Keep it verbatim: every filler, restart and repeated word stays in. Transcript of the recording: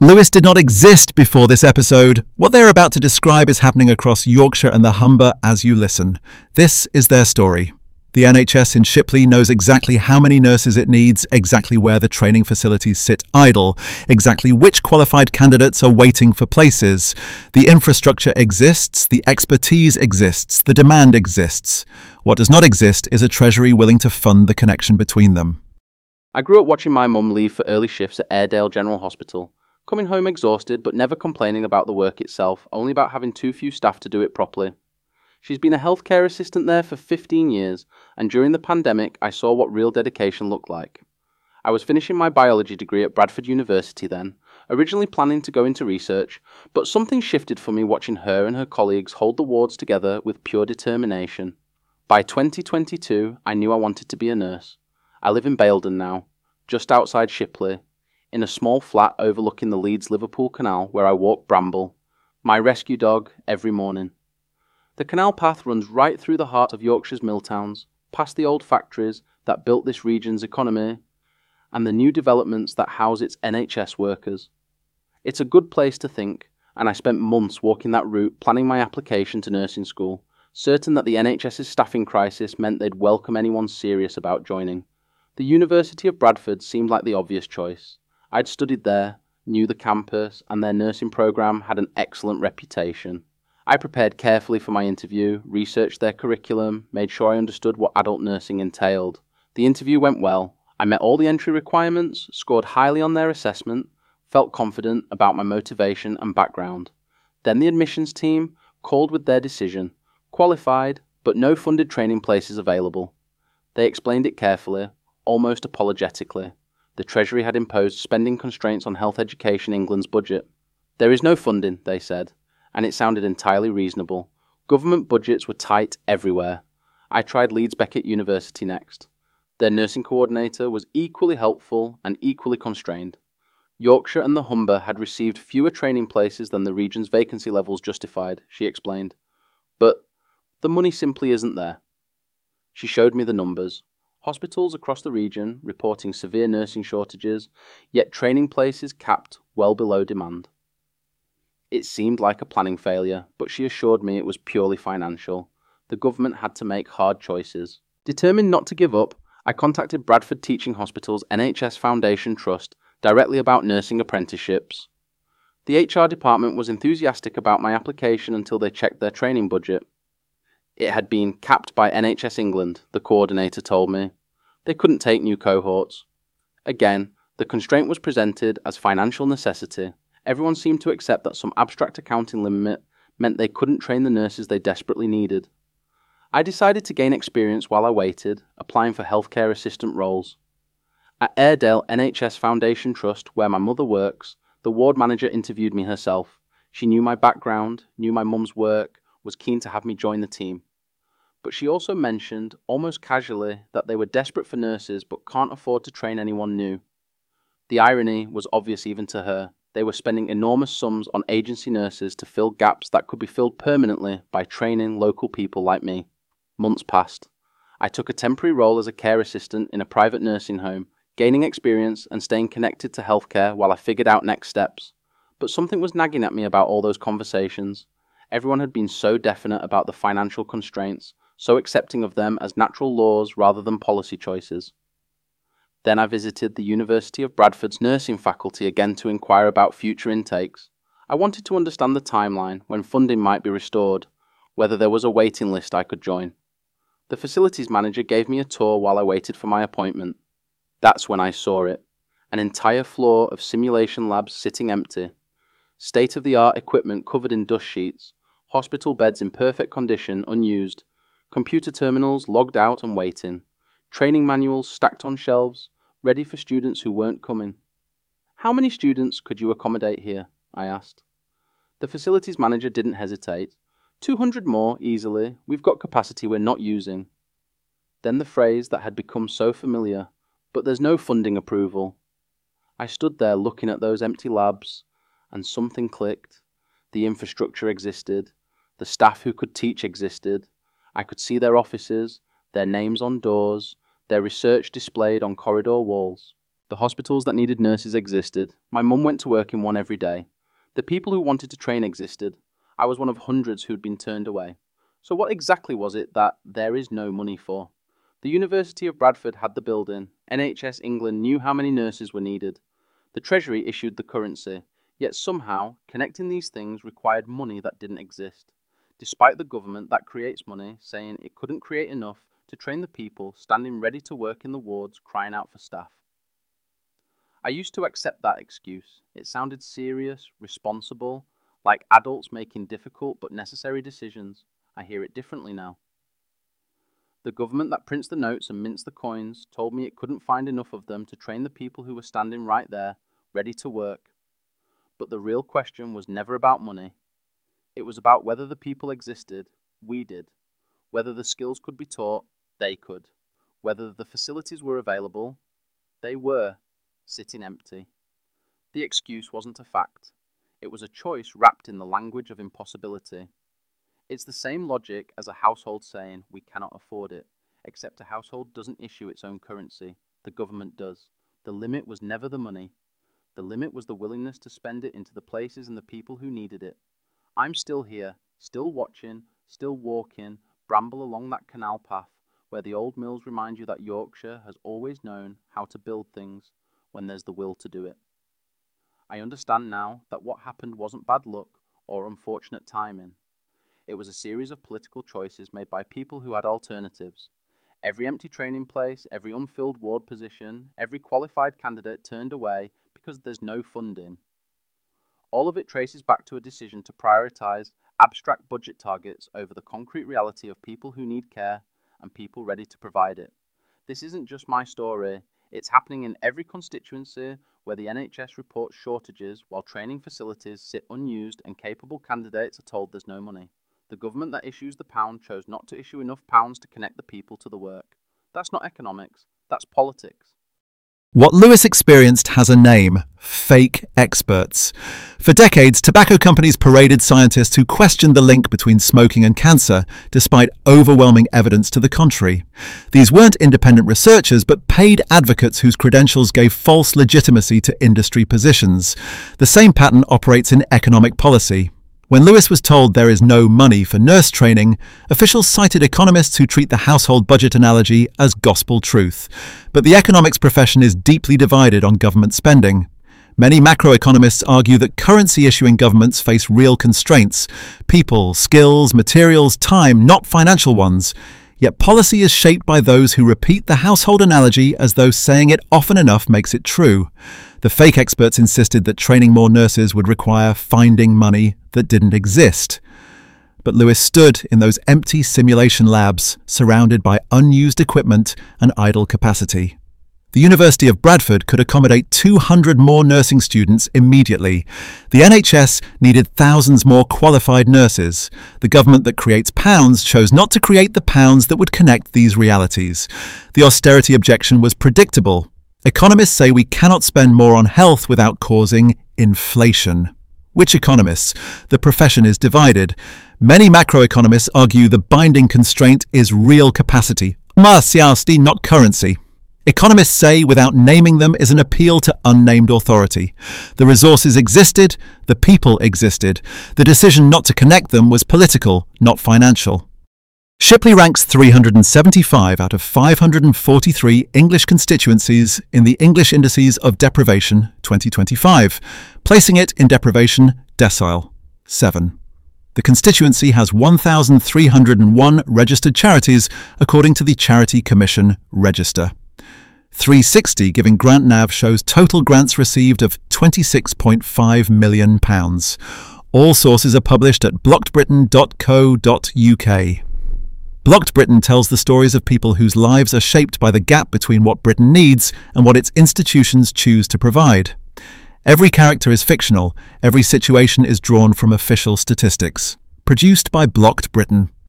Lewes did not exist before this episode. What they're about to describe is happening across Yorkshire and the Humber as you listen. This is their story. The N H S in Shipley knows exactly how many nurses it needs, exactly where the training facilities sit idle, exactly which qualified candidates are waiting for places. The infrastructure exists, the expertise exists, the demand exists. What does not exist is a treasury willing to fund the connection between them. I grew up watching my mum leave for early shifts at Airedale General Hospital, coming home exhausted but never complaining about the work itself, only about having too few staff to do it properly. She's been a healthcare assistant there for fifteen years, and during the pandemic I saw what real dedication looked like. I was finishing my biology degree at Bradford University then, originally planning to go into research, but something shifted for me watching her and her colleagues hold the wards together with pure determination. By twenty twenty-two, I knew I wanted to be a nurse. I live in Baildon now, just outside Shipley, in a small flat overlooking the Leeds-Liverpool Canal where I walk Bramble, my rescue dog, every morning. The canal path runs right through the heart of Yorkshire's mill towns, past the old factories that built this region's economy, and the new developments that house its N H S workers. It's a good place to think, and I spent months walking that route planning my application to nursing school, certain that the NHS's staffing crisis meant they'd welcome anyone serious about joining. The University of Bradford seemed like the obvious choice. I'd studied there, knew the campus, and their nursing programme had an excellent reputation. I prepared carefully for my interview, researched their curriculum, made sure I understood what adult nursing entailed. The interview went well. I met all the entry requirements, scored highly on their assessment, felt confident about my motivation and background. Then the admissions team called with their decision. Qualified, but no funded training places available. They explained it carefully, almost apologetically. The Treasury had imposed spending constraints on Health Education England's budget. There is no funding, they said, and it sounded entirely reasonable. Government budgets were tight everywhere. I tried Leeds Beckett University next. Their nursing coordinator was equally helpful and equally constrained. Yorkshire and the Humber had received fewer training places than the region's vacancy levels justified, she explained. But the money simply isn't there. She showed me the numbers. Hospitals across the region reporting severe nursing shortages, yet training places capped well below demand. It seemed like a planning failure, but she assured me it was purely financial. The government had to make hard choices. Determined not to give up, I contacted Bradford Teaching Hospital's N H S Foundation Trust directly about nursing apprenticeships. The H R department was enthusiastic about my application until they checked their training budget. It had been capped by N H S England, the coordinator told me. They couldn't take new cohorts. Again, the constraint was presented as financial necessity. Everyone seemed to accept that some abstract accounting limit meant they couldn't train the nurses they desperately needed. I decided to gain experience while I waited, applying for healthcare assistant roles. At Airedale N H S Foundation Trust, where my mother works, the ward manager interviewed me herself. She knew my background, knew my mum's work, was keen to have me join the team. But she also mentioned, almost casually, that they were desperate for nurses but can't afford to train anyone new. The irony was obvious even to her. They were spending enormous sums on agency nurses to fill gaps that could be filled permanently by training local people like me. Months passed. I took a temporary role as a care assistant in a private nursing home, gaining experience and staying connected to healthcare while I figured out next steps. But something was nagging at me about all those conversations. Everyone had been so definite about the financial constraints, so accepting of them as natural laws rather than policy choices. Then I visited the University of Bradford's nursing faculty again to inquire about future intakes. I wanted to understand the timeline, when funding might be restored, whether there was a waiting list I could join. The facilities manager gave me a tour while I waited for my appointment. That's when I saw it. An entire floor of simulation labs sitting empty. State-of-the-art equipment covered in dust sheets. Hospital beds in perfect condition, unused. Computer terminals logged out and waiting. Training manuals stacked on shelves, ready for students who weren't coming. How many students could you accommodate here? I asked. The facilities manager didn't hesitate. Two hundred more, easily. We've got capacity we're not using. Then the phrase that had become so familiar, but there's no funding approval. I stood there looking at those empty labs, and something clicked. The infrastructure existed. The staff who could teach existed. I could see their offices, their names on doors, their research displayed on corridor walls. The hospitals that needed nurses existed. My mum went to work in one every day. The people who wanted to train existed. I was one of hundreds who'd been turned away. So what exactly was it that there is no money for? The University of Bradford had the building. N H S England knew how many nurses were needed. The Treasury issued the currency. Yet somehow, connecting these things required money that didn't exist, despite the government that creates money saying it couldn't create enough to train the people standing ready to work in the wards crying out for staff. I used to accept that excuse. It sounded serious, responsible, like adults making difficult but necessary decisions. I hear it differently now. The government that prints the notes and mints the coins told me it couldn't find enough of them to train the people who were standing right there, ready to work. But the real question was never about money. It was about whether the people existed, we did. Whether the skills could be taught, they could. Whether the facilities were available, they were, sitting empty. The excuse wasn't a fact. It was a choice wrapped in the language of impossibility. It's the same logic as a household saying, we cannot afford it, except a household doesn't issue its own currency. The government does. The limit was never the money. The limit was the willingness to spend it into the places and the people who needed it. I'm still here, still watching, still walking, bramble along that canal path where the old mills remind you that Yorkshire has always known how to build things when there's the will to do it. I understand now that what happened wasn't bad luck or unfortunate timing. It was a series of political choices made by people who had alternatives. Every empty training place, every unfilled ward position, every qualified candidate turned away because there's no funding. All of it traces back to a decision to prioritise abstract budget targets over the concrete reality of people who need care and people ready to provide it. This isn't just my story, it's happening in every constituency where the N H S reports shortages while training facilities sit unused and capable candidates are told there's no money. The government that issues the pound chose not to issue enough pounds to connect the people to the work. That's not economics, that's politics. What Lewis experienced has a name: fake experts. For decades, tobacco companies paraded scientists who questioned the link between smoking and cancer, despite overwhelming evidence to the contrary. These weren't independent researchers, but paid advocates whose credentials gave false legitimacy to industry positions. The same pattern operates in economic policy. When Lewis was told there is no money for nurse training, officials cited economists who treat the household budget analogy as gospel truth. But the economics profession is deeply divided on government spending. Many macroeconomists argue that currency-issuing governments face real constraints: people, skills, materials, time, not financial ones. Yet policy is shaped by those who repeat the household analogy as though saying it often enough makes it true. The fake experts insisted that training more nurses would require finding money that didn't exist. But Lewis stood in those empty simulation labs, surrounded by unused equipment and idle capacity. The University of Bradford could accommodate two hundred more nursing students immediately. The N H S needed thousands more qualified nurses. The government that creates pounds chose not to create the pounds that would connect these realities. The austerity objection was predictable. Economists say we cannot spend more on health without causing inflation. Which economists? The profession is divided. Many macroeconomists argue the binding constraint is real capacity, not currency. Economists say without naming them is an appeal to unnamed authority. The resources existed, the people existed. The decision not to connect them was political, not financial. Shipley ranks three hundred seventy-five out of five hundred forty-three English constituencies in the English Indices of Deprivation twenty twenty-five, placing it in deprivation decile seven. The constituency has one thousand three hundred one registered charities according to the Charity Commission Register. three sixty Giving Grant Nav shows total grants received of twenty-six point five million pounds. All sources are published at blocked britain dot co dot U K. Blocked Britain tells the stories of people whose lives are shaped by the gap between what Britain needs and what its institutions choose to provide. Every character is fictional, every situation is drawn from official statistics. Produced by Blocked Britain.